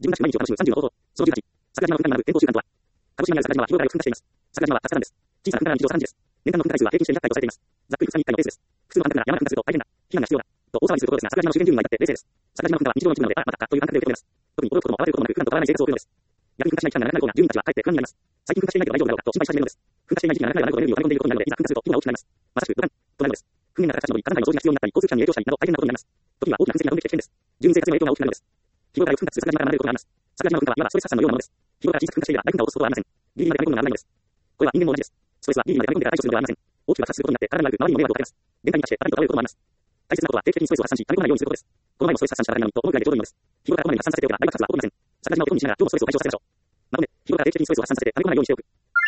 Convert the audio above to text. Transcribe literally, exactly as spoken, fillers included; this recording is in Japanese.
自分らしく毎日を楽しむさんじゅうの方法。そのじゅうはち、桜島の噴火に学ぶ健康習慣とは。鹿児島にある桜島は日頃からよく噴火しています。桜島は活火山です。小さな噴火が日常茶飯事です。年間の噴火回数は平均してにひゃっかいとされています。ざっくりふつかにいっかいのペースです。普通の反対なら山が噴火すると大変だ。避難が必要だ。と大騒ぎすることですが、桜島の周辺住民が至って冷静です。桜島の噴火は日常の一部なので、あ、またか、という感覚で受け止めます。特に驚くことも慌てることもなく、普段と変わらない生活を送るのです。逆に噴火しない期間が長くなるような住民たちはかえって不安になります。最近噴火していないけど大丈夫だろうかと心配し始めるのです。噴火していない時期が長くなるほどエネルギーを溜め込んでいることになるので、いざ噴火すると規模が大きくなります。まさしくドカンとなるのです。噴煙が高く立ち上り、火山灰の掃除が必要になったり、交通機関に影響したりなど大変なことになります。時には大きな噴石が飛んできて危険です。住民生活にも影響が大きくなるのです。日頃からよく噴火する桜島から学べることがあります。桜島の噴火はいわばストレス発散のようなものです。日頃から小さく噴火していれば大噴火を起こすことはありません。ギリギリまで溜め込むのが危ないのです。これは人間も同じです。ストレスはギリギリまで溜め込んでから排除するのではありません。大きく爆発することによって体に悪く、周りにも迷惑をかけます。限界に達してバタリと倒れることもあります。大切なことは定期的にストレスを発散し、溜め込まないようにすることです。この前もストレス発散したばかりなのにと思うくらいでちょうどいいのです。日頃からこまめに発散させておけば大爆発は起こりません。桜島を音にしながら今日もストレスを解消させましょう。まとめ、日頃から定期的にストレスを発散させて溜め込まないようにしておく。